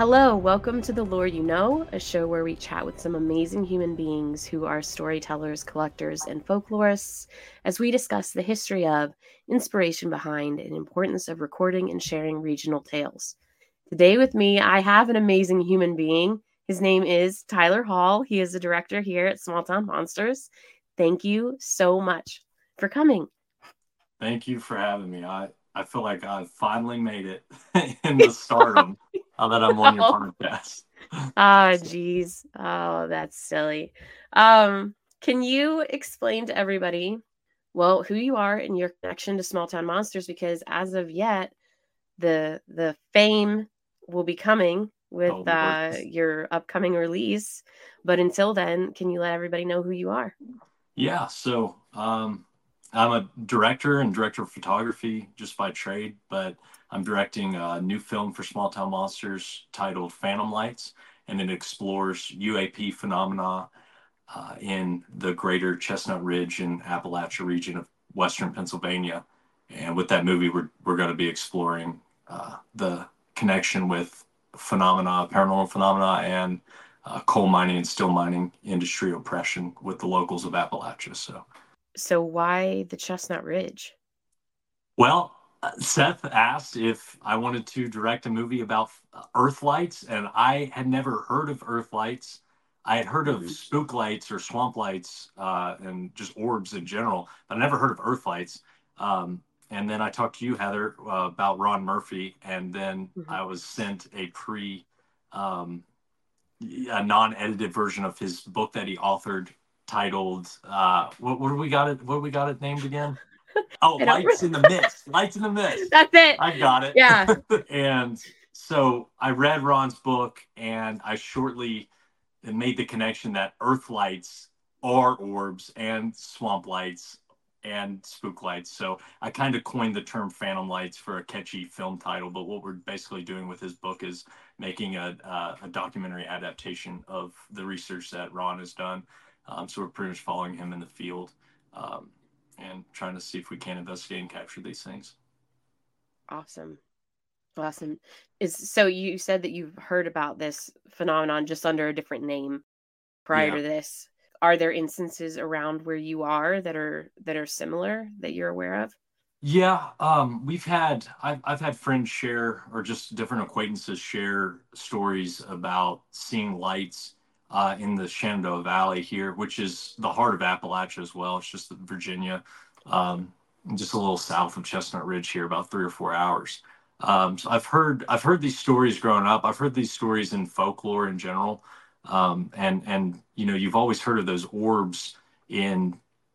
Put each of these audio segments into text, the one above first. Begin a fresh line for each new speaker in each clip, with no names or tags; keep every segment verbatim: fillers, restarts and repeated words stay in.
Hello, welcome to The Lore You Know, a show where we chat with some amazing human beings who are storytellers, collectors, and folklorists as we discuss the history of, inspiration behind, and importance of recording and sharing regional tales. Today with me, I have an amazing human being. His name is Tyler Hall. He is a director here at Small Town Monsters. Thank you so much for coming.
Thank you for having me. I, I feel like I finally made it in the stardom now that I'm on your podcast.
Ah, geez. Oh, that's silly. Um, can you explain to everybody, well, who you are and your connection to Small Town Monsters? Because as of yet, the the fame will be coming with
Oh,
uh,
Lord.
your upcoming release. But until then, can you let everybody know who you are?
Yeah, so um, I'm a director and director of photography just by trade, but I'm directing a new film for Small Town Monsters titled Phantom Lights, and it explores U A P phenomena uh, in the greater Chestnut Ridge and Appalachia region of Western Pennsylvania. And with that movie, we're, we're going to be exploring uh, the connection with phenomena, paranormal phenomena, and uh, coal mining and steel mining industry oppression with the locals of Appalachia. So,
So why the Chestnut Ridge?
well, uh, Seth asked if I wanted to direct a movie about uh, Earth lights, and I had never heard of Earth lights. I had heard of
Mhm.
spook lights or swamp lights uh, and just orbs in general, but I never heard of Earth lights. Um, and then I talked to you, Heather, uh, about Ron Murphy, and then
Mhm.
I was sent a pre, um, a non-edited version of his book that he authored titled uh, what, what do we got it? What do we got it named again? Oh,
I don't.
Lights in the Mist. Lights in the Mist.
That's it.
I got it.
Yeah.
And so I read Ron's book, and I shortly made the connection that Earth lights are orbs and swamp lights and spook lights. So I kind of coined the term phantom lights for a catchy film title. But what we're basically doing with his book is making a, uh, a documentary adaptation of the research that Ron has done. Um, so we're pretty much following him in the field. Um, and trying to see if we can investigate and capture these things.
Awesome. Awesome. Is so you said that you've heard about this phenomenon just under a different name prior
Yeah.
to this. Are there instances around where you are that are that are similar that you're aware of?
Yeah, um, we've had I've I've had friends share or just different acquaintances share stories about seeing lights uh, in the Shenandoah Valley here, which is the heart of Appalachia as well. It's just Virginia, um, just a little south of Chestnut Ridge here, about three or four hours. Um, so I've heard I've heard these stories growing up. I've heard these stories in folklore in general, um, and and you know you've always heard of those orbs in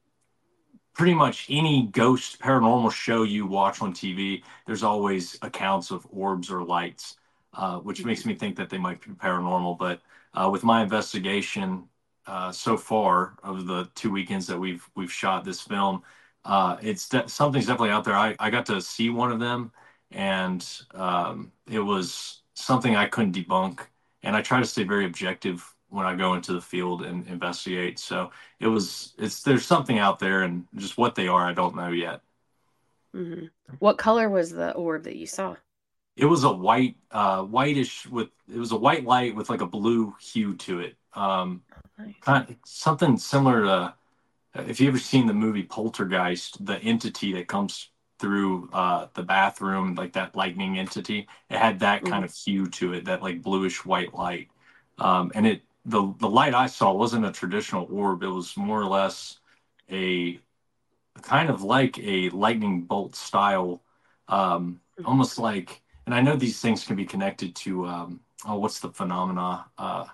pretty much any ghost paranormal show you watch on T V, there's always accounts of orbs or lights, uh, which
Mhm.
makes me think that they might be paranormal. But uh, with my investigation uh, so far of the two weekends that we've we've shot this film, uh, it's de- something's definitely out there. I, I got to see one of them, and um, it was something I couldn't debunk. And I try to stay very objective when I go into the field and investigate. So it was it's there's something out there, and just what they are I don't know yet.
Mhm. What color was the orb that you saw?
It was a white uh whitish with it was a white light with like a blue hue to it. um
Nice.
kind of something similar to, if you ever seen the movie Poltergeist, the entity that comes through uh the bathroom, like that lightning entity, it had that kind
Mhm.
of hue to it, that like bluish white light. Um and it the the light I saw wasn't a traditional orb. It was more or less a kind of like a lightning bolt style, um,
Mhm.
almost like. And I know these things can be connected to, um, oh, what's the phenomena? Uh,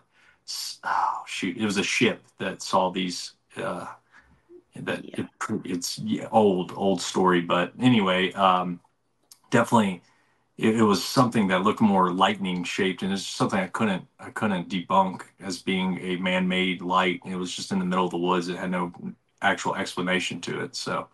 oh, shoot, it was a ship that saw these. Uh, that
Yeah.
it, it's yeah, old, old story, but anyway, um, definitely. It, it was something that looked more lightning shaped, and it's something I couldn't I couldn't debunk as being a man-made light. It was just in the middle of the woods. It had no actual explanation to it. So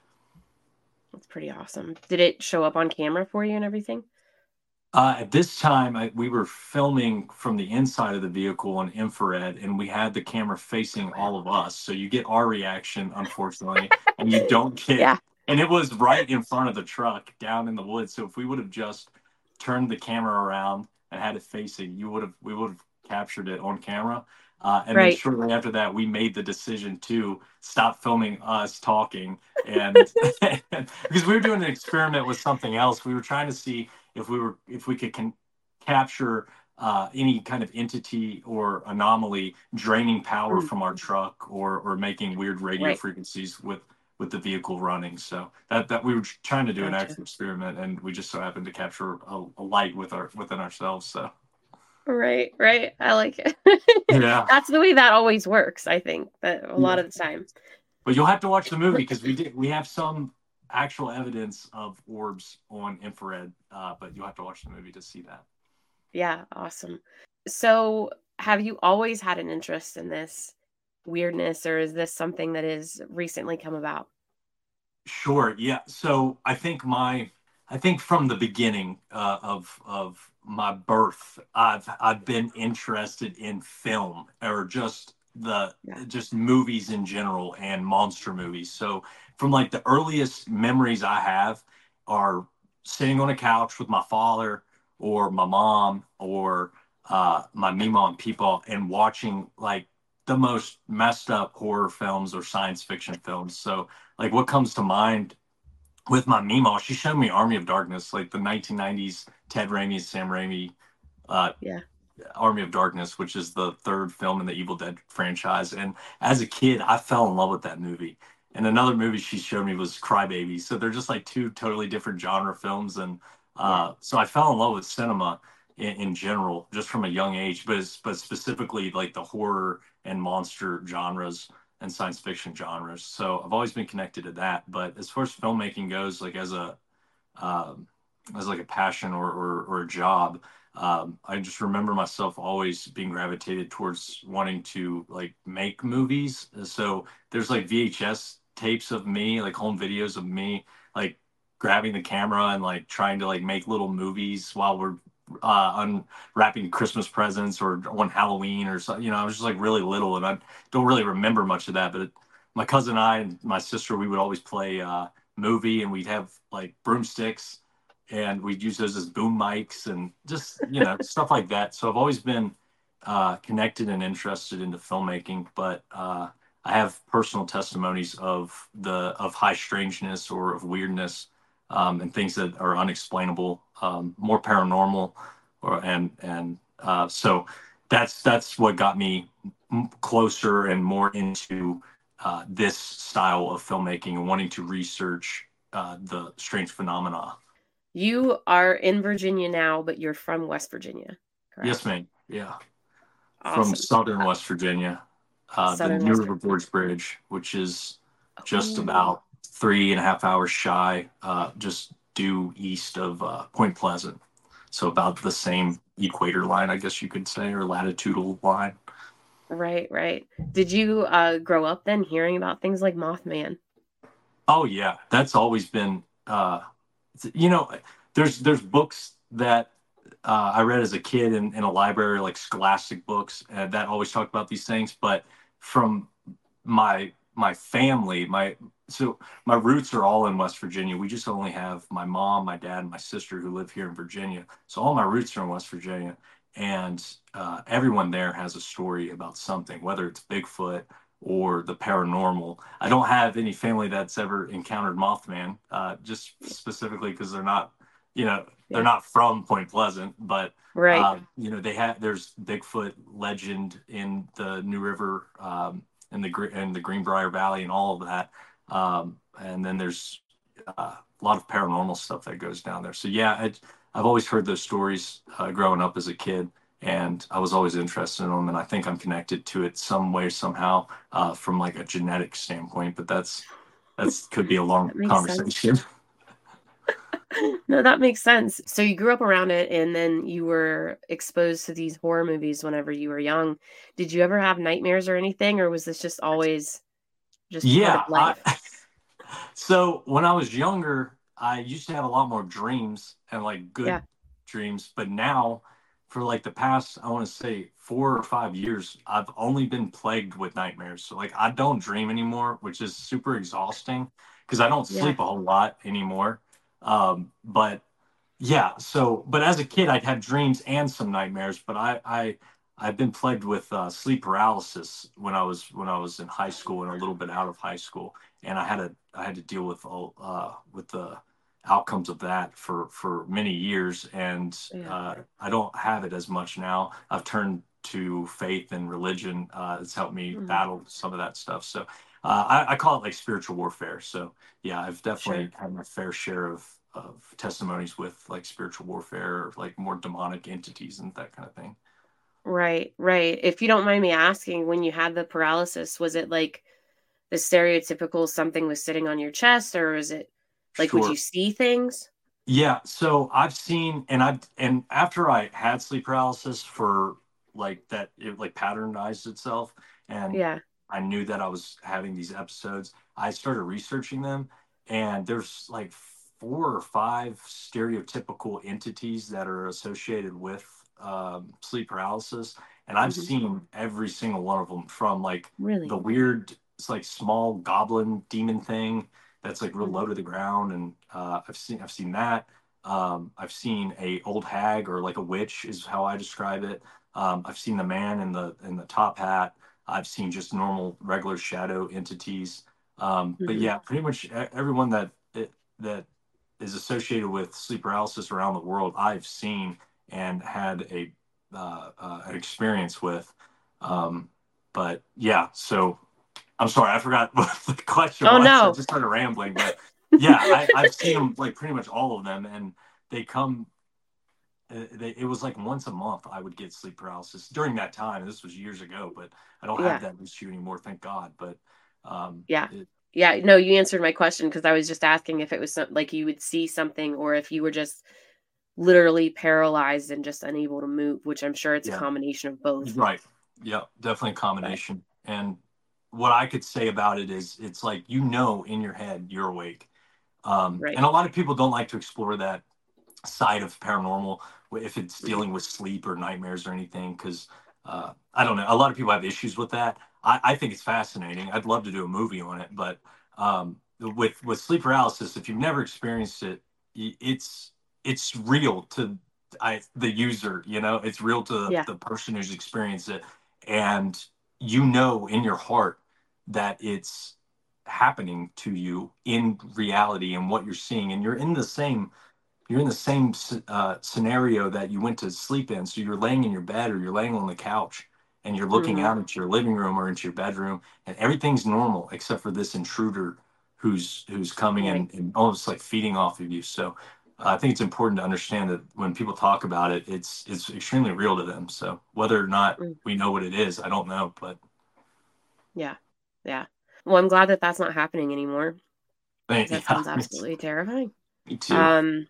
That's pretty awesome. Did it show up on camera for you and everything?
Uh, at this time, I, we were filming from the inside of the vehicle on infrared, and we had the camera facing
Wow.
all of us. So you get our reaction, unfortunately, and you don't get.
Yeah.
And it was right in front of the truck down in the woods. So if we would have just turned the camera around, and had it facing, you would have we would have captured it on camera. Uh, and then
Right.
shortly after that, we made the decision to stop filming us talking, and because we were doing an experiment with something else, we were trying to see if we were if we could can capture uh, any kind of entity or anomaly draining power
Mm,
from our truck or or making weird radio
right.
frequencies with with the vehicle running. So that that we were trying to do an
Gotcha.
actual experiment, and we just so happened to capture a, a light with our within ourselves. So
Right, right. I like it.
yeah.
That's the way that always works, I think, that a lot
Yeah.
of the time.
But you'll have to watch the movie because we did we have some actual evidence of orbs on infrared, uh, but you'll have to watch the movie to see that.
Yeah, awesome. So, have you always had an interest in this weirdness, or is this something that has recently come about?
Sure. Yeah. So I think my, I think from the beginning uh, of of my birth, I've I've been interested in film or just the
Yeah.
just movies in general and monster movies. So from like the earliest memories I have are sitting on a couch with my father or my mom or uh, my Mima and people and watching like the most messed up horror films or science fiction films. So like what comes to mind with my Mima, she showed me Army of Darkness, like the nineteen nineties Ted Raimi, Sam Raimi uh,
Yeah.
Army of Darkness, which is the third film in the Evil Dead franchise. And as a kid, I fell in love with that movie. And another movie she showed me was Crybaby. So they're just like two totally different genre films. And
Yeah.
uh, so I fell in love with cinema in, in general, just from a young age, but but specifically like the horror and monster genres and science fiction genres. So I've always been connected to that. But as far as filmmaking goes, like as a um, as like a passion or or, or a job, um, I just remember myself always being gravitated towards wanting to like make movies. So there's like V H S tapes of me, like home videos of me, like grabbing the camera and like trying to like make little movies while we're uh, unwrapping Christmas presents or on Halloween or something. You know, I was just like really little and I don't really remember much of that. But it, my cousin and I and my sister, we would always play uh, movie and we'd have like broomsticks and we'd use those as boom mics and just you know stuff like that. So I've always been uh, connected and interested into filmmaking, but uh, I have personal testimonies of the of high strangeness or of weirdness um, and things that are unexplainable, um, more paranormal, or and and uh, so that's that's what got me closer and more into uh, this style of filmmaking and wanting to research uh, the strange phenomena.
You are in Virginia now, but you're from West Virginia,
Yes,
correct?
ma'am. Yeah. From
Awesome.
southern
Uh,
West Virginia, uh, the
Southern
New
West
River
Virginia.
Gorge Bridge, which is just
Oh,
about three and a half hours shy, uh, just due east of uh, Point Pleasant. So about the same equator line, I guess you could say, or latitudinal line.
right, right. Did you uh, grow up then hearing about things like Mothman?
Oh yeah, that's always been. Uh, you know, there's there's books that uh, I read as a kid in, in a library, like scholastic books, uh, that always talk about these things. But from my my family, my so my roots are all in West Virginia. We just only have my mom, my dad, and my sister who live here in Virginia. So all my roots are in West Virginia, and uh, everyone there has a story about something, whether it's Bigfoot or the paranormal. I don't have any family that's ever encountered Mothman, uh, just specifically because they're not, you know, they're
Yeah.
not from Point Pleasant, but
Right.
uh, you know, they have there's Bigfoot legend in the New River, um, in the Gre- in the Greenbrier Valley, and all of that. Um, and then there's uh, a lot of paranormal stuff that goes down there. So yeah, I, I've always heard those stories uh, growing up as a kid, and I was always interested in them. And I think I'm connected to it some way somehow uh, from like a genetic standpoint. But that's that's could be a long
That makes sense.
conversation.
No, that makes sense. So you grew up around it and then you were exposed to these horror movies whenever you were young. Did you ever have nightmares or anything, or was this just always just part of
Yeah, I,
life?
so when I was younger, I used to have a lot more dreams and like
Yeah.
good dreams. But now, for like the past, I want to say four or five years, I've only been plagued with nightmares. So like I don't dream anymore, which is super exhausting because I don't
Yeah.
sleep a whole lot anymore. Um, but Yeah. So, but as a kid, I'd have dreams and some nightmares. But I, I, I've been plagued with uh, sleep paralysis when I was when I was in high school and a little bit out of high school, and I had to I had to deal with all uh, with the outcomes of that for for many years. And
Yeah.
uh, I don't have it as much now. I've turned to faith and religion. Uh, it's helped me
Hmm.
battle some of that stuff. So uh, I, I call it like spiritual warfare. So yeah, I've definitely
Sure.
had my fair share of of testimonies with like spiritual warfare or like more demonic entities and that kind of thing.
Right, right. If you don't mind me asking, when you had the paralysis, was it like the stereotypical something was sitting on your chest, or is it like would you
Sure.
see things?
Yeah. So I've seen, and I, and after I had sleep paralysis for like that, it like patternized itself. And
Yeah.
I knew that I was having these episodes. I started researching them, and there's like four or five stereotypical entities that are associated with um, sleep paralysis. And I've
Hmm.
seen every single one of them from like the
Really?
weird, it's like small goblin demon thing that's like real
Hmm.
low to the ground, and uh, I've seen I've seen that. Um, I've seen a old hag or like a witch is how I describe it. Um, I've seen the man in the in the top hat. I've seen just normal regular shadow entities. Um, but
Hmm.
yeah, pretty much e- everyone that it, that is associated with sleep paralysis around the world, I've seen and had a uh, uh, an experience with. Um, but yeah, so I'm sorry, I forgot what the question
Oh
was. I
no.
just started rambling, but yeah, I, I've seen them like pretty much all of them, and they come. uh, They, it was like once a month I would get sleep paralysis during that time. This was years ago, but I don't have
Yeah.
that issue anymore, thank God. But um,
Yeah.
it,
Yeah. No, you answered my question because I was just asking if it was some, like you would see something or if you were just literally paralyzed and just unable to move, which I'm sure it's a
yeah,
combination of both.
right, yeah, definitely a
But
combination. And what I could say about it is, it's like you know in your head you're awake, um,
right.
and a lot of people don't like to explore that side of paranormal if it's
Hmm.
dealing with sleep or nightmares or anything, because uh, I don't know, a lot of people have issues with that. I, I think it's fascinating. I'd love to do a movie on it, but um, with with sleep paralysis, if you've never experienced it, it's it's real to I, the user. You know, it's real to the,
Yeah.
the person who's experienced it, and you know in your heart that it's happening to you in reality and what you're seeing, and you're in the same you're in the same uh, scenario that you went to sleep in. So you're laying in your bed or you're laying on the couch and you're looking
Hmm.
out into your living room or into your bedroom, and everything's normal except for this intruder who's who's coming
Right.
and, and almost like feeding off of you. So uh, I think it's important to understand that when people talk about it, it's it's extremely real to them. So whether or not
Mm.
we know what it is, I don't know, but
Yeah. Yeah. Well, I'm glad that that's not happening anymore because that
yeah,
sounds absolutely terrifying.
me too.
Um,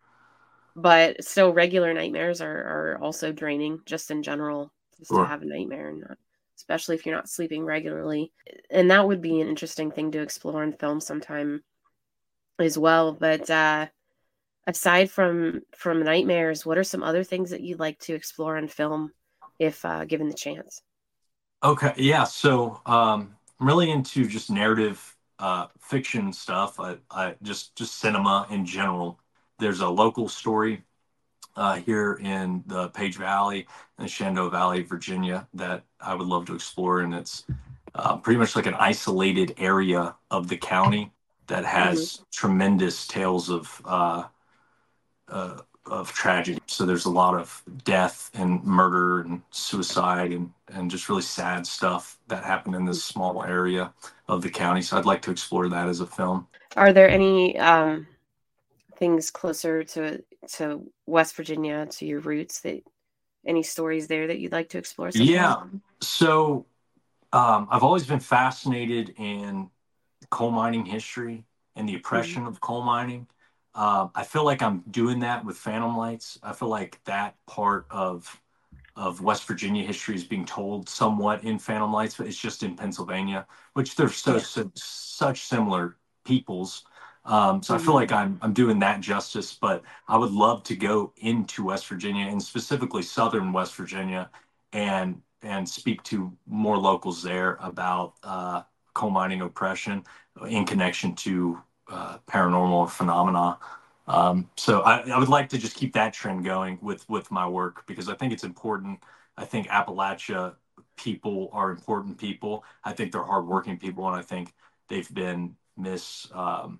but still, regular nightmares are are also draining, just in general, just to
Sure.
have a nightmare, and not, especially if you're not sleeping regularly. And that would be an interesting thing to explore in film sometime as well. But uh, aside from from nightmares, what are some other things that you'd like to explore in film, if uh, given the chance?
Okay, yeah. So um, I'm really into just narrative uh, fiction stuff. I, I just just cinema in general. There's a local story uh, here in the Page Valley, in the Shenandoah Valley, Virginia, that I would love to explore, and it's uh, pretty much like an isolated area of the county that
Hmm.
has tremendous tales of uh, uh, of tragedy. So there's a lot of death and murder and suicide and and just really sad stuff that happened in this small area of the county. So I'd like to explore that as a film.
Are there any um, things closer to to West Virginia, to your roots, that any stories there that you'd like to explore sometime?
Yeah. So um, I've always been fascinated in coal mining history and the
Hmm.
oppression of coal mining. Um, I feel like I'm doing that with Phantom Lights. I feel like that part of of West Virginia history is being told somewhat in Phantom Lights, but it's just in Pennsylvania, which they're so,
Yeah.
so such similar peoples. Um, so I feel
Hmm.
like I'm I'm doing that justice, but I would love to go into West Virginia and specifically Southern West Virginia and and speak to more locals there about uh, coal mining oppression in connection to uh, paranormal phenomena. Um, so I, I would like to just keep that trend going with with my work because I think it's important. I think Appalachia people are important people. I think they're hardworking people, and I think they've been mis um,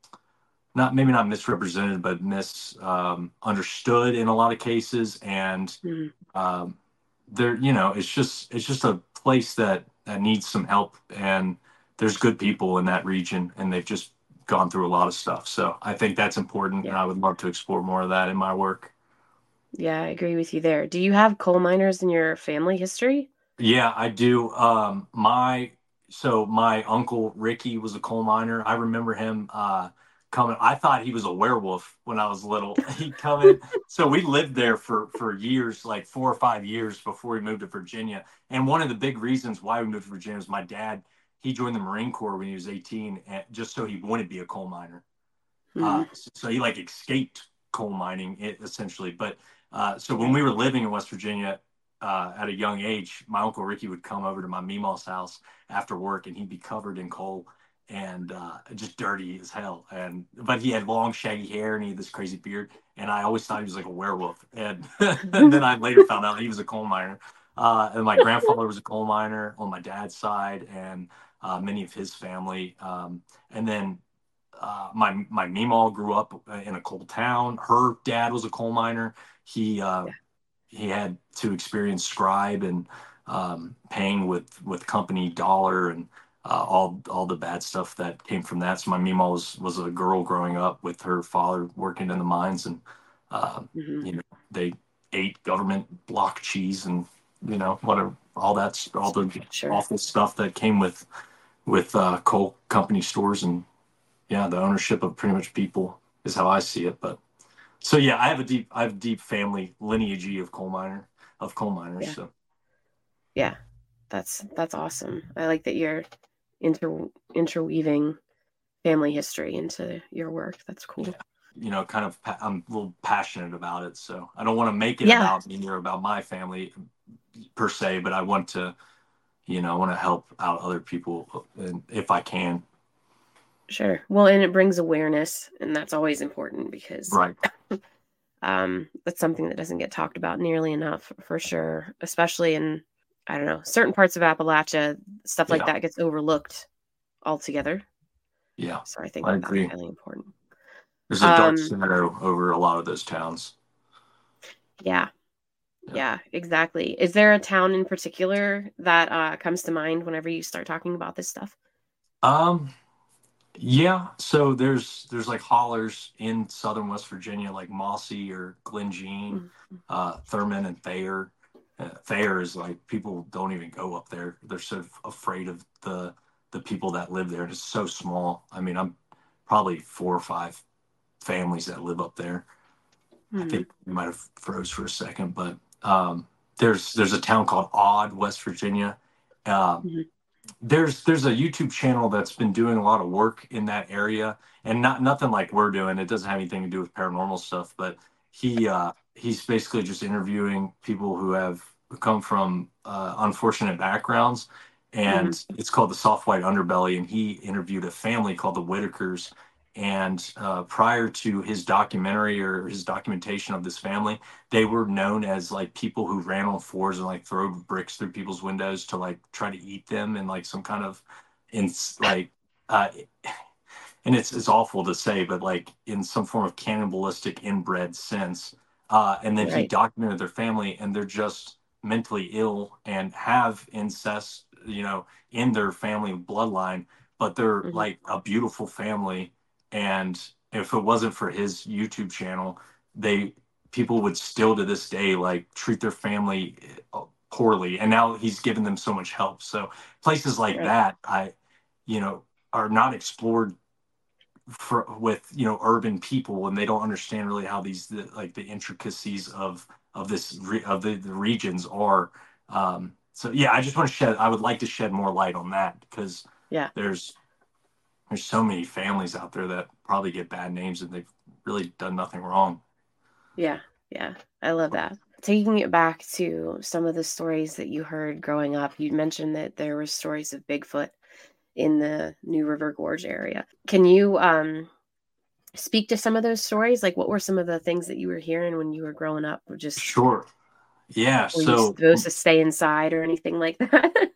not maybe not misrepresented, but misunderstood um, in a lot of cases. And
Mm-hmm.
um, there, you know, it's just it's just a place that that needs some help, and there's good people in that region, and they've just gone through a lot of stuff. So I think that's important, and
Yeah.
I would love to explore more of that in my work.
Yeah, I agree with you there. Do you have coal miners in your family history?
Yeah, I do. Um, my so my uncle Ricky was a coal miner. I remember him uh, coming. I thought he was a werewolf when I was little. He'd come in. So we lived there for for years, like four or five years before we moved to Virginia. And one of the big reasons why we moved to Virginia was my dad. He joined the Marine Corps when he was eighteen, and just so he wouldn't be a coal miner. Uh,
Mm,
so he like escaped coal mining it, essentially. But uh, so when we were living in West Virginia uh, at a young age, my uncle Ricky would come over to my Meemaw's house after work, and he'd be covered in coal and uh, just dirty as hell. And but he had long shaggy hair and he had this crazy beard, and I always thought he was like a werewolf. And, and then I later found out he was a coal miner. Uh, and my grandfather was a coal miner on my dad's side, and uh, many of his family. Um, and then uh, my my Meemaw grew up in a coal town. Her dad was a coal miner. He uh,
yeah.
he had to experience scribe and um, paying with with company dollar and uh, all all the bad stuff that came from that. So my Meemaw was was a girl growing up with her father working in the mines, and uh,
Hmm.
you know they ate government block cheese and you know whatever all that's all the
Sure.
awful stuff that came with with uh, coal company stores and yeah, the ownership of pretty much people is how I see it. But so yeah, I have a deep I have a deep family lineage of coal miner of coal miners.
Yeah.
So
Yeah. That's that's awesome. I like that you're inter interweaving family history into your work. That's
yeah,
cool.
you know, kind of pa- I'm a little passionate about it. So I don't want to make it
Yeah,
about me or about my family per se, but I want to, you know, I want to help out other people and if I can.
sure. Well, and it brings awareness, and that's always important because
Right.
um, that's something that doesn't get talked about nearly enough, for sure. Especially in, I don't know, certain parts of Appalachia, stuff like
Yeah.
that gets overlooked altogether.
Yeah.
So I think
I
that that's
agree.
highly important.
There's a dark
Um,
shadow over a lot of those towns.
yeah,
Yeah.
yeah, exactly. Is there a town in particular that uh, comes to mind whenever you start talking about this stuff?
Um, Yeah, so there's there's like haulers in southern West Virginia, like Mossy or Glen Jean,
Mhm.
uh, Thurman and Thayer. Uh, Thayer is like people don't even go up there. They're so afraid of the the people that live there. It's so small. I mean, I'm probably four or five families that live up there. I
Mhm.
think we might have froze for a second, but um, there's there's a town called Odd, West Virginia. Um,
Mhm.
there's there's a YouTube channel that's been doing a lot of work in that area, and not nothing like we're doing. It doesn't have anything to do with paranormal stuff, but he uh, he's basically just interviewing people who have come from uh, unfortunate backgrounds,
Mhm.
and it's called the Soft White Underbelly. And he interviewed a family called the Whitakers. And uh, prior to his documentary or his documentation of this family, they were known as like people who ran on floors and like throw bricks through people's windows to like try to eat them in like some kind of in like uh and it's it's awful to say but like in some form of cannibalistic inbred sense. Uh and then he
Right.
documented their family and they're just mentally ill and have incest, you know, in their family bloodline, but they're
Mhm.
like a beautiful family. And if it wasn't for his YouTube channel, they people would still to this day like treat their family uh, poorly, and now he's given them so much help. So places like
Right.
that, I you know, are not explored for with you know urban people, and they don't understand really how these the, like the intricacies of of this re, of the, the regions are. Um so yeah, I just want to shed I would like to shed more light on that because
Yeah.
there's there's so many families out there that probably get bad names and they've really done nothing wrong.
Yeah. Yeah. I love that. Taking it back to some of the stories that you heard growing up, you mentioned that there were stories of Bigfoot in the New River Gorge area. Can you um speak to some of those stories? Like, what were some of the things that you were hearing when you were growing up? Or just
Sure. Yeah.
were you
So
supposed to stay inside or anything like that?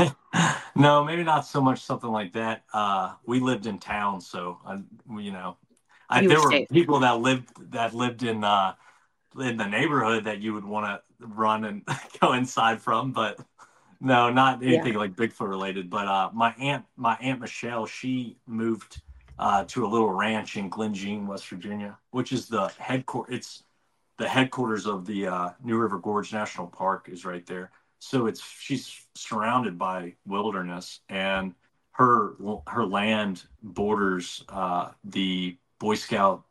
no, maybe not so much something like that. Uh, we lived in town, so I, you know, I,
You were
there were
safe.
people that lived that lived in uh, in the neighborhood that you would want to run and go inside from, but no, not
Yeah.
anything like Bigfoot related. But uh, my aunt, my aunt Michelle, she moved uh, to a little ranch in Glen Jean, West Virginia, which is the headquarters. It's the headquarters of the uh, New River Gorge National Park is right there. So it's she's surrounded by wilderness, and her her land borders uh, the Boy Scout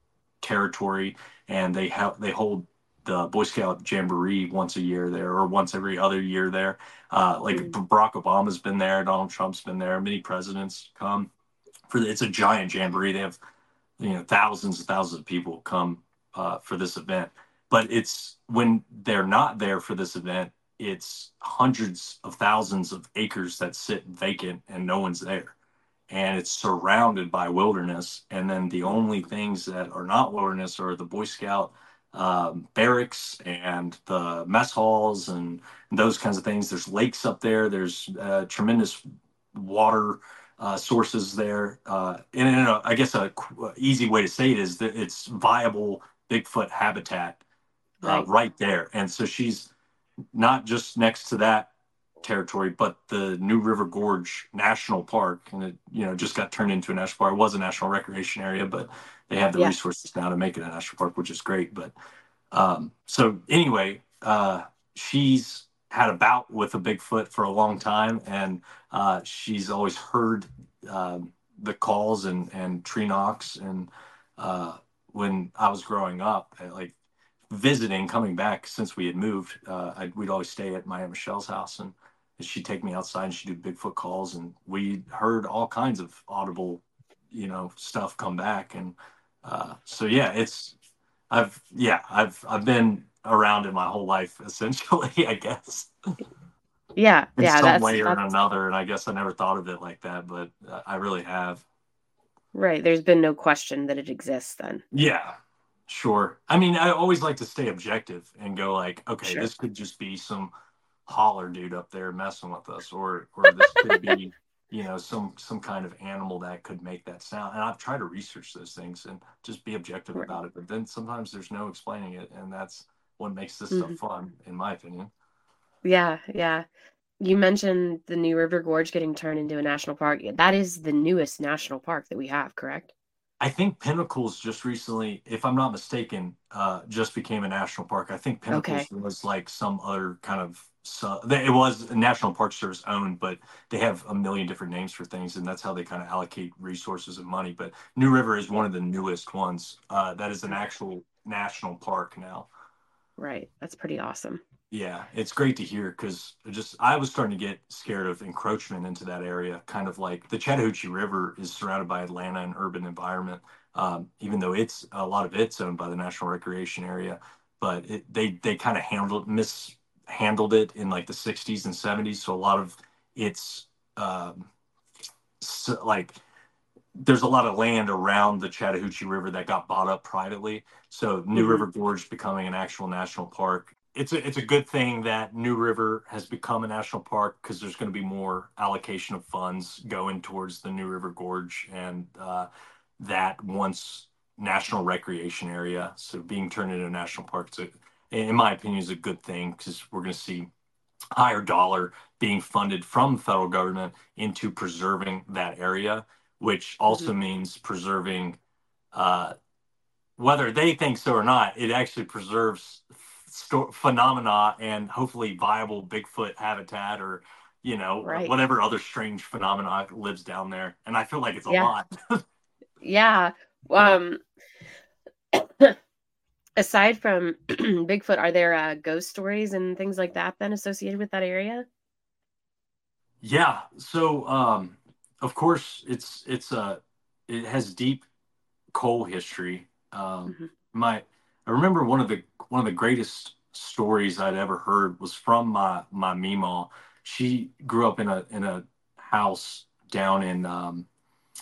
territory, and they have they hold the Boy Scout Jamboree once a year there, or once every other year there. Uh, like
Mm.
Barack Obama's been there, Donald Trump's been there, many presidents come for the, it's a giant jamboree. They have you know thousands and thousands of people come uh, for this event, but it's when they're not there for this event, it's hundreds of thousands of acres that sit vacant and no one's there, and it's surrounded by wilderness. And then the only things that are not wilderness are the Boy Scout um, barracks and the mess halls and those kinds of things. There's lakes up there. There's uh, tremendous water uh, sources there. Uh, and, and uh, I guess a qu- easy way to say it is that it's viable Bigfoot habitat uh,
Right.
right there. And so she's not just next to that territory, but the New River Gorge National Park, and it you know just got turned into a national park. It was a national recreation area, but they have the
Yeah.
resources now to make it a national park, which is great. But um, so anyway, uh, she's had a bout with a Bigfoot for a long time, and uh, she's always heard um, the calls and and tree knocks. And uh, when I was growing up, I, like visiting, coming back since we had moved, uh, I'd, we'd always stay at my Aunt Michelle's house, and she'd take me outside and she'd do Bigfoot calls, and we heard all kinds of audible, you know, stuff come back. And uh, so yeah, it's I've yeah I've I've been around it my whole life essentially, I guess,
Yeah.
in
Yeah.
some
That's
way or
that's
another. And I guess I never thought of it like that, but uh, I really have.
right. There's been no question that it exists then.
Yeah, sure. I mean, I always like to stay objective and go like, okay,
Sure.
this could just be some holler dude up there messing with us, or or this could be, you know, some some kind of animal that could make that sound. And I've tried to research those things and just be objective
Right.
about it. But then sometimes there's no explaining it, and that's what makes this stuff
Hmm.
fun, in my opinion.
Yeah. Yeah. You mentioned the New River Gorge getting turned into a national park. That is the newest national park that we have, correct?
I think Pinnacles just recently, if I'm not mistaken, uh, just became a national park. I think
Okay.
Pinnacles was like some other kind of su- it was a National Park Service owned, but they have a million different names for things, and that's how they kind of allocate resources and money. But New River is
Yeah.
one of the newest ones. Uh, that is an
Okay.
actual national park now.
Right. That's pretty awesome.
Yeah, it's great to hear because just I was starting to get scared of encroachment into that area. Kind of like the Chattahoochee River is surrounded by Atlanta and urban environment, um, even though it's a lot of it's owned by the National Recreation Area. But it, they they kind of handled mishandled it in like the sixties and seventies. So a lot of it's um, so, like there's a lot of land around the Chattahoochee River that got bought up privately. So New
Hmm.
River Gorge becoming an actual national park. It's a, it's a good thing that New River has become a national park because there's going to be more allocation of funds going towards the New River Gorge and uh, that once national recreation area. So being turned into a national park, it's a, in my opinion, is a good thing because we're going to see higher dollar being funded from the federal government into preserving that area, which
Hmm.
also means preserving, uh, whether they think so or not, it actually preserves sto- phenomena and hopefully viable Bigfoot habitat or, you know,
Right.
whatever other strange phenomena lives down there. And I feel like it's a
Yeah.
lot.
Yeah.
So,
Um, aside from Bigfoot, are there uh, ghost stories and things like that then associated with that area?
yeah. So, um, of course, it's, it's, uh, it has deep coal history. Um,
Hmm.
my I remember one of the one of the greatest stories I'd ever heard was from my my Meemaw. She grew up in a in a house down in um,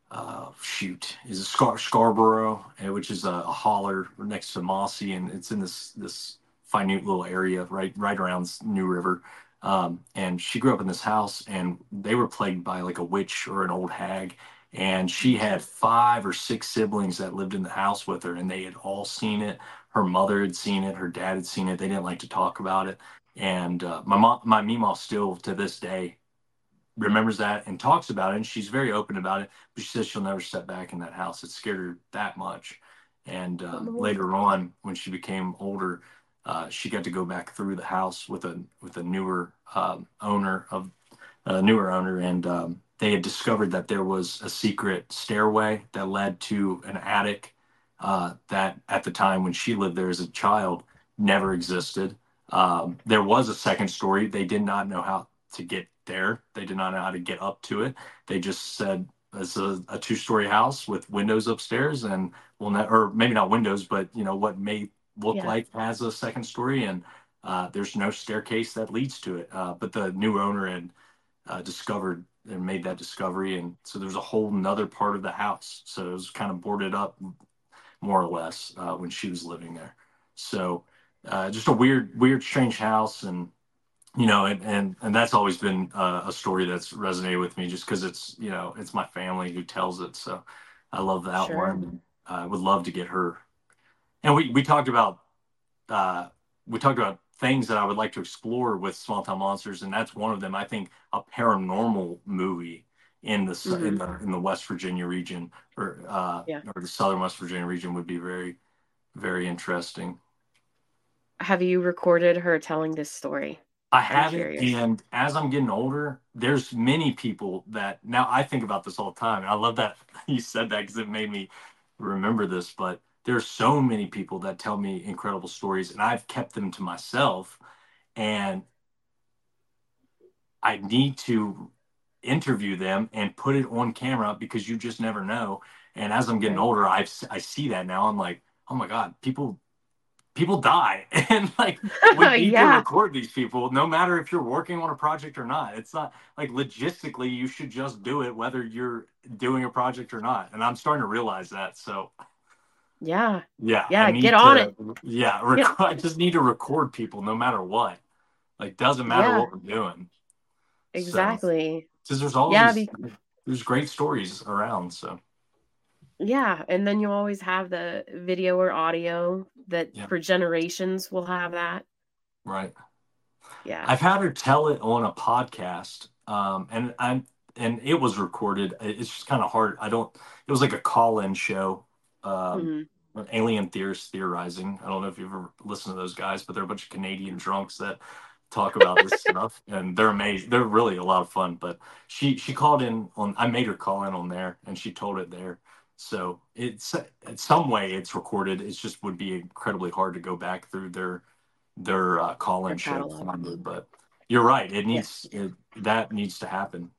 uh, shoot, is it Scar- Scarborough, uh, which is a, a holler next to Mossy, and it's in this this minute little area right right around New River. Um, and she grew up in this house, and they were plagued by like a witch or an old hag. And she had five or six siblings that lived in the house with her, and they had all seen it. Her mother had seen it, her dad had seen it. They didn't like to talk about it. And uh, my mom, my Meemaw, still to this day remembers that and talks about it, and she's very open about it, but she says she'll never step back in that house. It scared her that much. And
Oh,
um,
no.
later on, when she became older, uh, she got to go back through the house with a with a newer um, owner of a newer owner, and um, they had discovered that there was a secret stairway that led to an attic uh, that, at the time when she lived there as a child, never existed. Um, there was a second story. They did not know how to get there. They did not know how to get up to it. They just said it's a, a two-story house with windows upstairs, and well, ne- or maybe not windows, but you know what may look
Yeah.
like as a second story, and uh, there's no staircase that leads to it. Uh, but the new owner had uh, discovered and made that discovery, and so there's a whole nother part of the house. So it was kind of boarded up, more or less, uh, when she was living there. So uh, just a weird, weird, strange house, and you know, and and and that's always been uh, a story that's resonated with me, just because it's you know it's my family who tells it. So I love that
Sure.
one. I would love to get her. And we we talked about uh, we talked about things that I would like to explore with Small Town Monsters, and that's one of them. I think a paranormal movie in the in
Hmm.
the in the West Virginia region, or uh,
Yeah.
or the Southern West Virginia region, would be very very interesting.
Have you recorded her telling this story?
I
I'm
haven't,
curious.
and as I'm getting older, there's many people that now I think about this all the time. And I love that you said that because it made me remember this. But there's so many people that tell me incredible stories, and I've kept them to myself. And I need to interview them and put it on camera, because you just never know. And as I'm getting
Right.
older, I I see that now. I'm like, oh my God, people people die, and like we need to
Yeah.
record these people, no matter if you're working on a project or not. It's not like, logistically you should just do it whether you're doing a project or not, and I'm starting to realize that. So
Yeah.
yeah, I
Yeah. Get
need
on it.
to, yeah,
Get.
rec- I just need to record people no matter what. Like, doesn't matter
Yeah.
what we're doing. So
Exactly.
because there's all
Yeah.
these
Be,
there's great stories around. So
yeah. And then you always have the video or audio that
yeah,
for generations will have that.
right.
Yeah.
I've had her tell it on a podcast, um, and I'm and it was recorded. It's just kind of hard. I don't. It was like a call-in show, um,
Hmm.
alien theorists theorizing. I don't know if you've ever listened to those guys, but they're a bunch of Canadian drunks that talk about this stuff, and they're amazing. They're really a lot of fun. But she she called in on. I made her call in on there, and she told it there. So it's in some way it's recorded. It just would be incredibly hard to go back through their their uh,
Their
call-in show
catalog.
funded. But you're right, it
Yeah.
needs it, that needs to happen.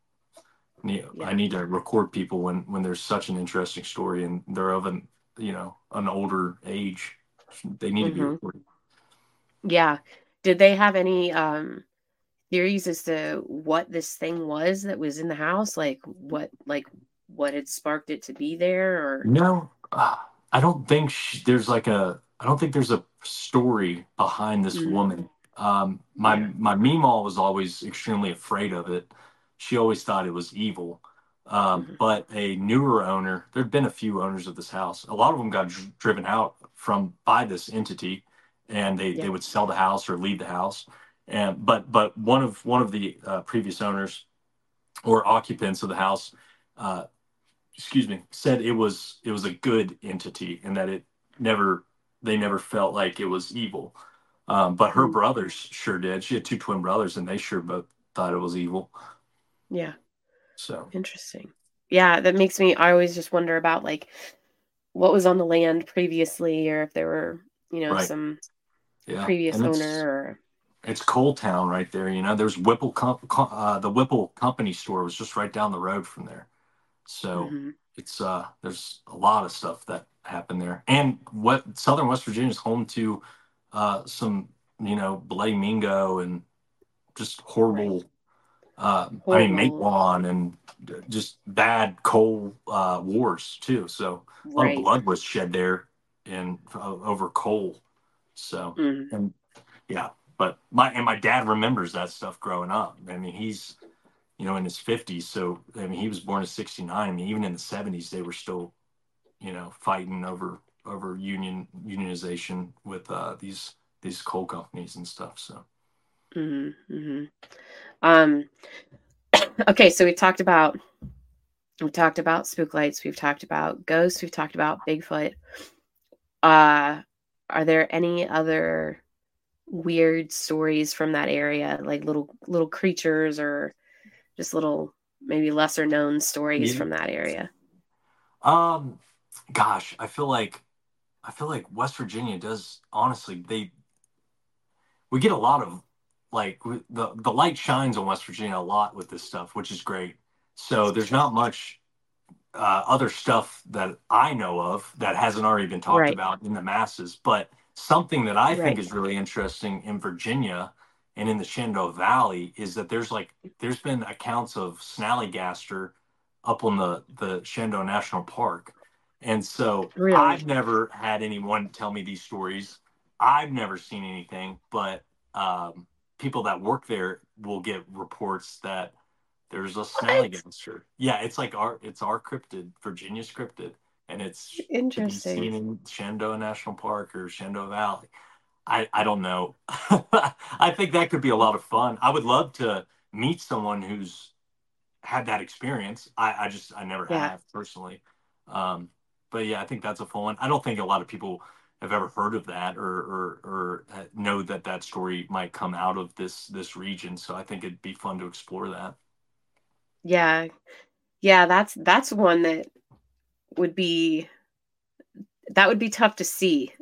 I
Yeah.
need to record people when when there's such an interesting story and they're of an you know an older age. They need to be
Hmm.
recorded.
Yeah. Did they have any um theories as to what this thing was that was in the house? Like what like what had sparked it to be there or
No, uh, I don't think she, there's like a I don't think there's a story behind this
mm,
woman. Um, my
yeah.
my Meemaw was always extremely afraid of it. She always thought it was evil. Um,
Hmm.
but a newer owner, there'd been a few owners of this house. A lot of them got dr- driven out from by this entity, and they they
Yeah.
would sell the house or leave the house. And but but one of one of the uh, previous owners or occupants of the house, uh, excuse me, said it was it was a good entity, and that it never they never felt like it was evil. Um, but her
Mm,
brothers sure did. She had two twin brothers, and they sure both thought it was evil.
yeah.
So
Interesting. Yeah, that makes me I always just wonder about like what was on the land previously or if there were, you know,
right,
some
yeah,
previous
and
owner
it's
or
it's Coal Town right there. You know, there's Whipple Com- Co- uh, the Whipple Company store was just right down the road from there. So
hmm
it's uh there's a lot of stuff that happened there. And what Southern West Virginia is home to uh some, you know, Bloody Mingo and just
right.
horrible Uh, I mean,
Horrible.
Matewan and just bad coal uh, wars too. So a lot of
Right.
blood was shed there and uh, over coal. So
Mm.
and yeah, but my and my dad remembers that stuff growing up. I mean, he's you know in his fifties, so I mean he was born in sixty-nine. I mean, even in the seventies, they were still you know fighting over over union unionization with uh, these these coal companies and stuff. So
Mm-hmm. Mm-hmm. Um, okay, so we talked about we talked about spook lights, we've talked about ghosts, we've talked about Bigfoot. Uh, are there any other weird stories from that area, like little little creatures or just little maybe lesser known stories
yeah,
from that area?
um, gosh, I feel like I feel like West Virginia does honestly they we get a lot of like the the light shines on West Virginia a lot with this stuff, which is great. So there's not much uh, other stuff that I know of that hasn't already been talked
Right,
about in the masses. But something that I think
right.
is really interesting in Virginia and in the Shenandoah Valley is that there's like there's been accounts of snallygaster up on the the Shenandoah National Park, and so
Really?
I've never had anyone tell me these stories. I've never seen anything, but um, people that work there will get reports that there's a
What?
snallygaster. Yeah, it's like our it's our cryptid, Virginia's cryptid, and it's to be
Interesting.
seen in Shenandoah National Park or Shenandoah Valley. I I don't know. I think that could be a lot of fun. I would love to meet someone who's had that experience. I I just I never
Yeah.
have personally. Um, but yeah, I think that's a fun one. I don't think a lot of people have ever heard of that or or or uh, know that that story might come out of this this region. So I think it'd be fun to explore that.
Yeah. Yeah, that's that's one that would be that would be tough to see.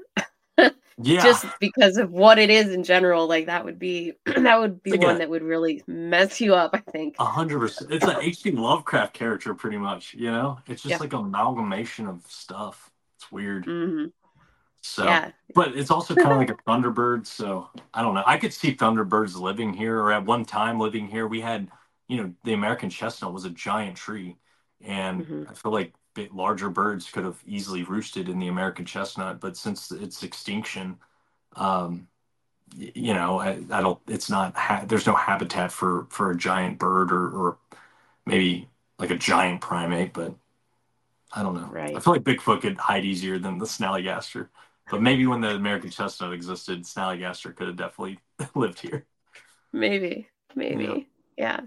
Yeah,
Just because of what it is in general, like, that would be that would
it's
be
like
one
a
that would really mess you up, I think.
A hundred percent. It's an H P Lovecraft character, pretty much. You know, it's just
Yeah.
like an amalgamation of stuff. It's weird.
Mhm.
So,
Yeah.
but it's also kind of like a Thunderbird. So I don't know. I could see Thunderbirds living here, or at one time living here. We had, you know, the American chestnut was a giant tree, and
Mhm.
I feel like bit larger birds could have easily roosted in the American chestnut. But since its extinction, um, you know, I, I don't. It's not. Ha- there's no habitat for for a giant bird or or maybe like a giant primate, but I don't know. I
Right.
feel like Bigfoot could hide easier than the snallygaster. But maybe when the American chestnut existed, snallygaster could have definitely lived here.
Maybe.
Yeah.
Maybe. Yeah.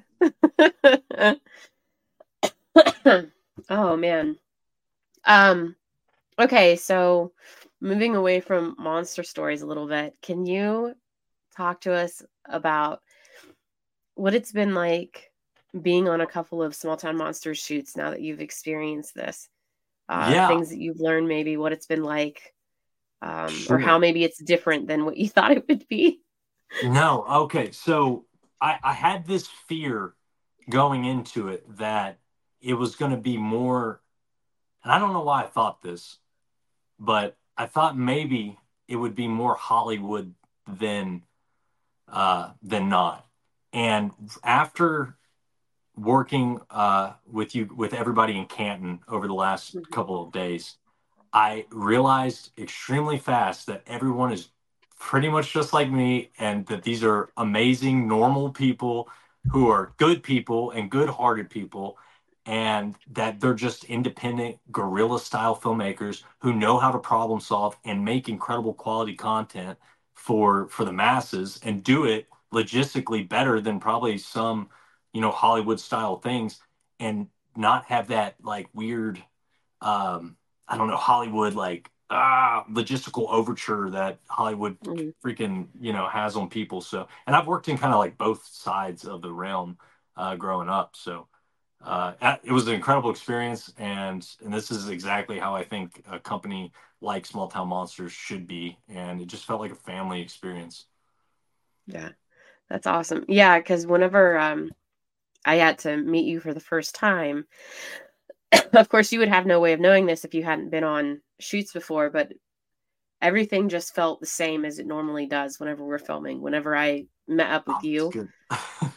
Oh, man. Um, okay, so moving away from monster stories a little bit, can you talk to us about what it's been like being on a couple of small town monsters shoots now that you've experienced this? Uh,
Yeah,
things that you've learned, maybe what it's been like, um, or how
sure.
maybe it's different than what you thought it would be.
No, okay. So I, I had this fear going into it that it was going to be more, and I don't know why I thought this, but I thought maybe it would be more Hollywood than uh, than not. And after working uh, with you with everybody in Canton over the last
Mhm.
couple of days, I realized extremely fast that everyone is pretty much just like me, and that these are amazing, normal people who are good people and good-hearted people, and that they're just independent guerrilla style filmmakers who know how to problem solve and make incredible quality content for for the masses and do it logistically better than probably some you know Hollywood style things, and not have that like weird um I don't know, Hollywood like ah logistical overture that Hollywood
Mhm.
freaking you know has on people. So, and I've worked in kind of like both sides of the realm uh, growing up. So uh, it was an incredible experience, and and this is exactly how I think a company like Small Town Monsters should be, and it just felt like a family experience.
Yeah, that's awesome. Yeah, because whenever um, I had to meet you for the first time, of course, you would have no way of knowing this if you hadn't been on shoots before, but everything just felt the same as it normally does whenever we're filming. Whenever I met up with
Oh, that's
you,
good.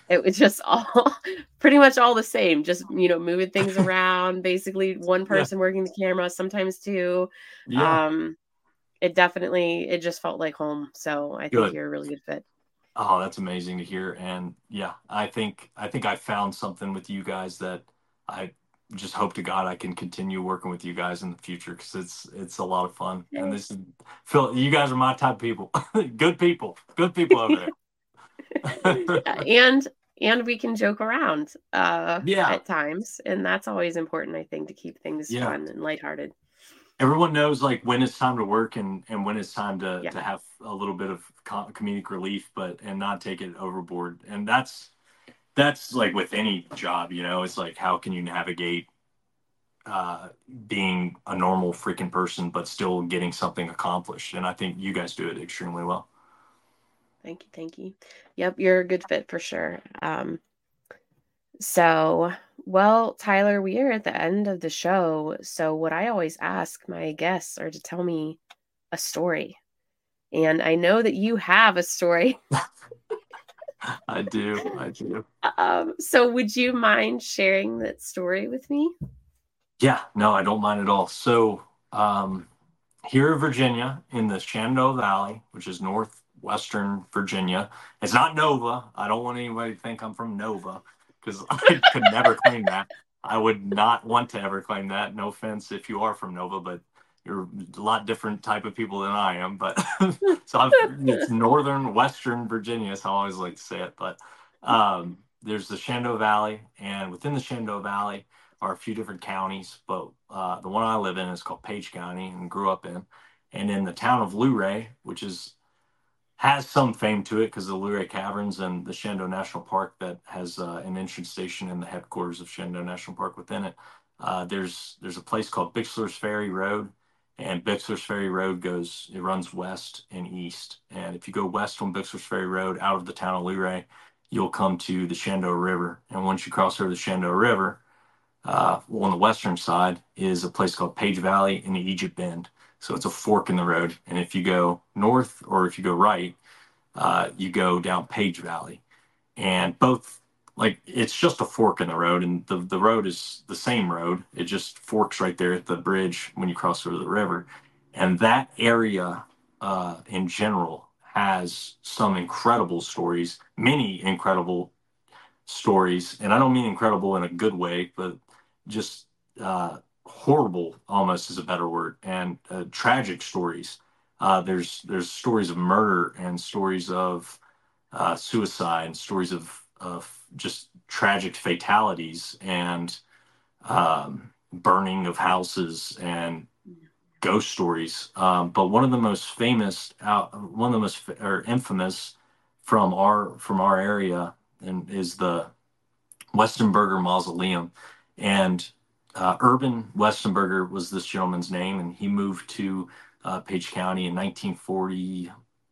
It was just all pretty much all the same, just, you know, moving things around, basically one
Yeah.
person working the camera, sometimes two.
Yeah.
Um, it definitely it just felt like home. So I think
Good.
you're a really good fit.
Oh, that's amazing to hear. And yeah, I think I think I found something with you guys that I just hope to God I can continue working with you guys in the future because it's it's a lot of fun. And this is Phil, you guys are my type of people. Good people. Good people over there.
Yeah, and and we can joke around uh
Yeah.
at times, and that's always important, I think, to keep things
Yeah.
fun and lighthearted.
Everyone knows like when it's time to work and and when it's time to
Yeah.
to have a little bit of co- comedic relief, but and not take it overboard. And that's that's like with any job, you know, it's like how can you navigate uh, being a normal freaking person, but still getting something accomplished. And I think you guys do it extremely well.
Thank you, thank you. Yep, you're a good fit for sure. Um So, well, Tyler, we are at the end of the show. So, what I always ask my guests are to tell me a story. And I know that you have a story.
I do. I do.
Um, so, would you mind sharing that story with me?
Yeah, no, I don't mind at all. So, um, here in Virginia, in the Shenandoah Valley, which is northwestern Virginia, it's not Nova. I don't want anybody to think I'm from Nova because I could never claim that. I would not want to ever claim that. No offense if you are from Nova, but you're a lot different type of people than I am. But so I've, it's northern Western Virginia, so I always like to say it. But um, there's the Shenandoah Valley, and within the Shenandoah Valley are a few different counties, but uh, the one I live in is called Page County and grew up in. And in the town of Luray, which is has some fame to it because of the Luray Caverns and the Shenandoah National Park that has uh, an entrance station in the headquarters of Shenandoah National Park within it. Uh, there's there's a place called Bixler's Ferry Road, and Bixler's Ferry Road goes it runs west and east. And if you go west on Bixler's Ferry Road out of the town of Luray, you'll come to the Shenandoah River. And once you cross over the Shenandoah River, uh, on the western side is a place called Page Valley in Egypt Bend. So it's a fork in the road. And if you go north or if you go right, uh, you go down Page Valley. And both, like, it's just a fork in the road. And the, the road is the same road. It just forks right there at the bridge when you cross over the river. And that area uh, in general has some incredible stories, many incredible stories. And I don't mean incredible in a good way, but just uh, horrible almost is a better word, and uh, tragic stories. Uh, there's there's stories of murder and stories of uh, suicide and stories of of just tragic fatalities and um, burning of houses and ghost stories. Um, but one of the most famous, uh, one of the most or infamous from our from our area, and is the Westenberger Mausoleum. And uh, Urban Westenberger was this gentleman's name, and he moved to uh, Page County in nineteen forty.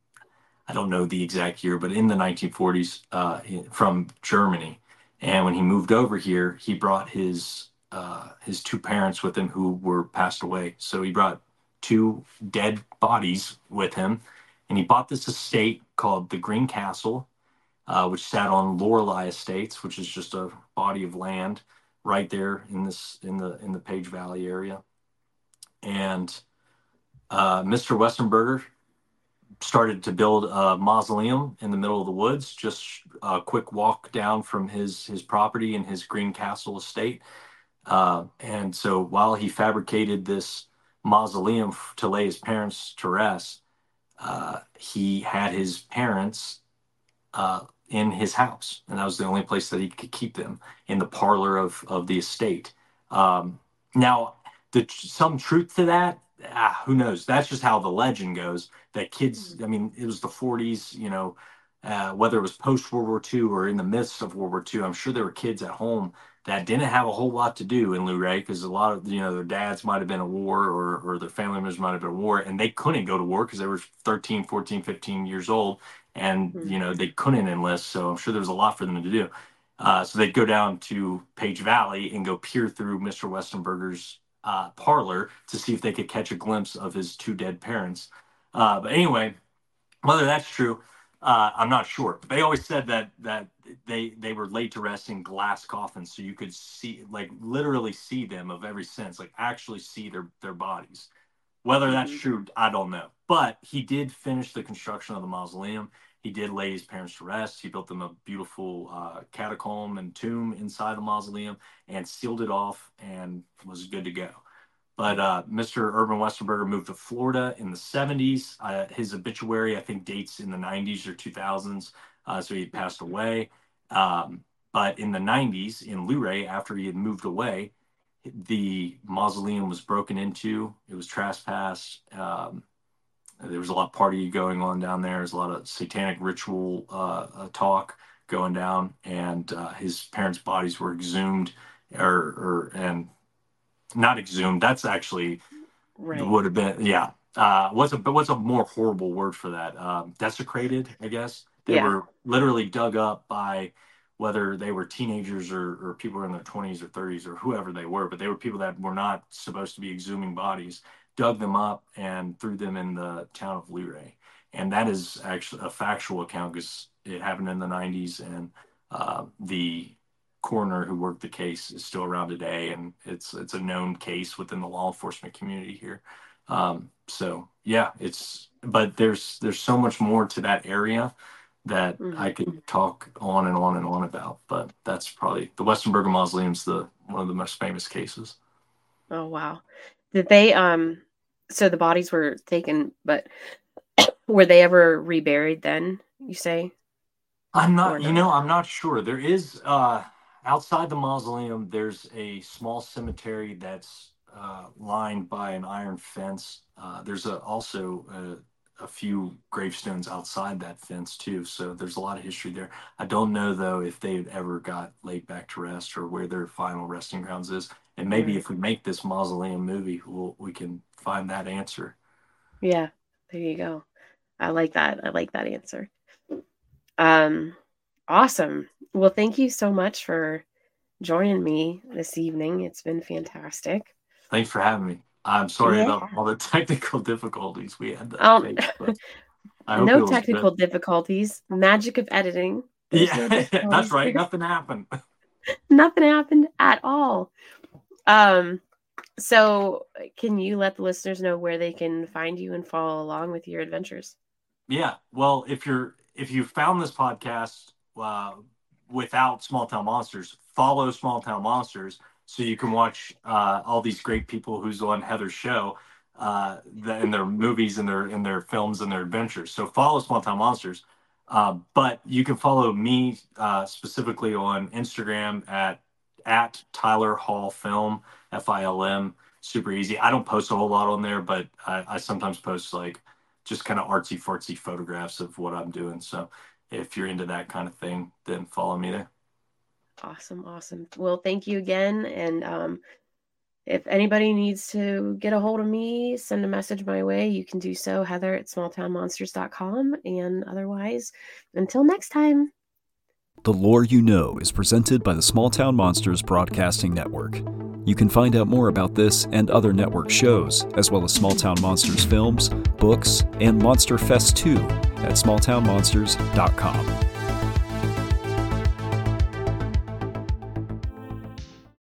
I don't know the exact year, but in the nineteen forties uh, from Germany. And when he moved over here, he brought his uh, his two parents with him who were passed away. So he brought two dead bodies with him, and he bought this estate called the Green Castle, uh, which sat on Lorelei Estates, which is just a body of land right there in this in the in the Page Valley area. And uh, mister Westenberger started to build a mausoleum in the middle of the woods, just a quick walk down from his his property and his Green Castle estate. Uh, and so while he fabricated this mausoleum f- to lay his parents to rest, uh, he had his parents uh, in his house, and that was the only place that he could keep them, in the parlor of of the estate. Um, now, the some truth to that, ah, who knows? That's just how the legend goes. That kids, I mean, it was the forties, you know, uh, whether it was post World War Two or in the midst of World War Two, I'm sure there were kids at home that didn't have a whole lot to do in Luray because a lot of, you know, their dads might have been at war, or, or their family members might have been at war, and they couldn't go to war because they were thirteen, fourteen, fifteen years old, and
Mm-hmm.
you know they couldn't enlist, so I'm sure there was a lot for them to do. Uh, so they'd go down to Page Valley and go peer through mister Westenberger's uh, parlor to see if they could catch a glimpse of his two dead parents. Uh, but anyway, whether that's true, Uh, I'm not sure. They always said that that they they were laid to rest in glass coffins, so you could see, like, literally see them of every sense, like actually see their their bodies. Whether that's
Mhm.
true, I don't know. But he did finish the construction of the mausoleum. He did lay his parents to rest. He built them a beautiful uh, catacomb and tomb inside the mausoleum and sealed it off and was good to go. But uh, Mister Irvin Westerberger moved to Florida in the seventies. Uh, his obituary, I think, dates in the nineties or two thousands. Uh, so he passed away. Um, but in the nineties, in Luray, after he had moved away, the mausoleum was broken into. It was trespassed. Um, there was a lot of party going on down there. There's a lot of satanic ritual uh, uh, talk going down, and uh, his parents' bodies were exhumed, or, or and not exhumed. That's actually
Right.
would have been, yeah. Uh, what's a what's a more horrible word for that? Um, desecrated, I guess. They
Yeah.
were literally dug up by, whether they were teenagers or, or people in their twenties or thirties or whoever they were, but they were people that were not supposed to be exhuming bodies, dug them up and threw them in the town of Luray. And that is actually a factual account because it happened in the nineties, and uh, the coroner who worked the case is still around today, and it's it's a known case within the law enforcement community here. Um, so yeah, it's but there's there's so much more to that area that
Mhm.
I could talk on and on and on about, but that's probably the Westenberger Mausoleum's the one of the most famous cases.
Oh, wow. Did they, um, so the bodies were taken, but were they ever reburied then, you say?
I'm
Or
not, you
no?
know, I'm not sure. There is uh, outside the mausoleum, there's a small cemetery that's uh, lined by an iron fence. Uh, there's a, also a, a few gravestones outside that fence too. So there's a lot of history there. I don't know though if they ever got laid back to rest or where their final resting grounds is. And maybe
Right.
if we make this mausoleum movie, we'll, we can find that answer.
Yeah, there you go. I like that. I like that answer. Um, awesome. Well, thank you so much for joining me this evening. It's been fantastic.
Thanks for having me. I'm sorry
Yeah.
about all the technical difficulties we had to
Um,
face, but I hope
no
it was
technical
good.
difficulties. Magic of editing. There's no
Yeah, that's
difficulties
right.
here.
Nothing happened.
Nothing happened at all. Um, so can you let the listeners know where they can find you and follow along with your adventures?
Yeah. Well, if you're if you found this podcast uh, without Small Town Monsters, follow Small Town Monsters so you can watch uh, all these great people who's on Heather's show uh, the, in their movies and their in their films and their adventures. So follow Small Town Monsters. Uh, but you can follow me uh, specifically on Instagram at at Tyler Hall Film, F I L M. Super easy. I don't post a whole lot on there, but I, I sometimes post like just kind of artsy fartsy photographs of what I'm doing. So if you're into that kind of thing, then follow me there.
Awesome. Awesome. Well, thank you again. And um, if anybody needs to get a hold of me, send a message my way, you can do so, Heather at small town monsters dot com. And otherwise, until next time.
The Lore You Know is presented by the Small Town Monsters Broadcasting Network. You can find out more about this and other network shows, as well as Small Town Monsters films, books, and Monster Fest two at small town monsters dot com.